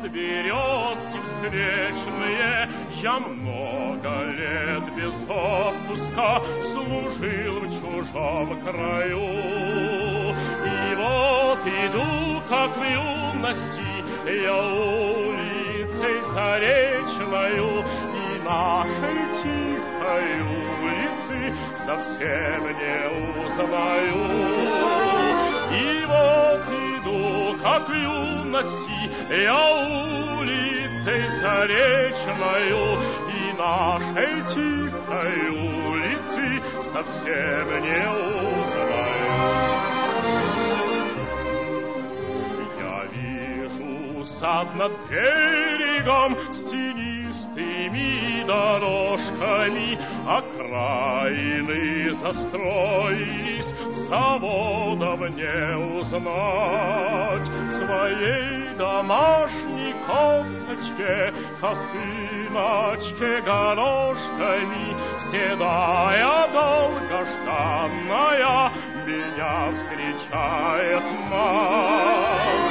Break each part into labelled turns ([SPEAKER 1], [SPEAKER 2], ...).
[SPEAKER 1] березки встречные. Я много лет без отпуска служил в чужом краю. И вот иду, как в юности, я улицей заречною, и нашей тихой улицы совсем не узнаю. И вот иду, как в юности, я улицей заречною, и нашей тихой улицы совсем не узнаю. Сад над берегом с тенистыми дорожками, окраины застроились, заводов не узнать. Своей домашней кофточке, косыночке горошками, седая долгожданная меня встречает мать.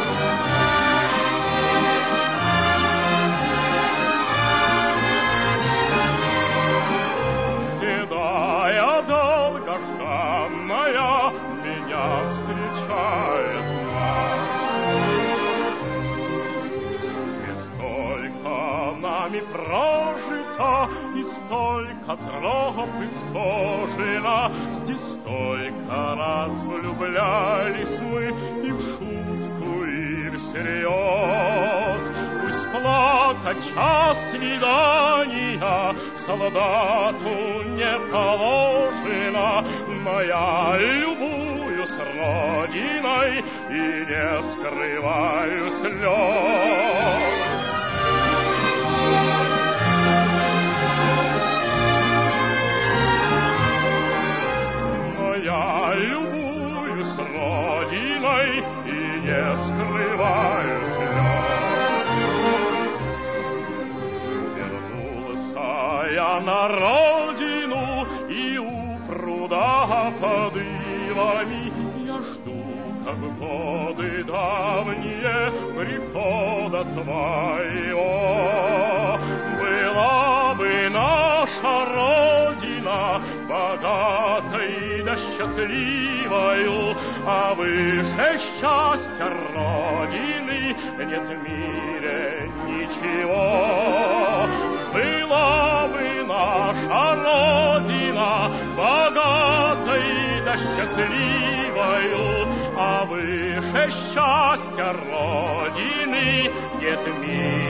[SPEAKER 1] Седая долгожданная меня встречает мать. Здесь столько нами прожито, и столько троп исхожено, здесь столько раз влюблялись мы и в шутку, и всерьез. Пусть плакать час свидания солдату не положено, но я любуюсь родиной и не скрываю слез. Но я любуюсь родиной и не скрываю слез. Я на родину, и у пруда под ивами я жду, как в годы давние, прихода твоего. Была бы наша родина богатой да счастливою, а выше счастья родины нет в мире ничего. Была бы наша родина богатой да счастливою, а выше счастья родины нет в мире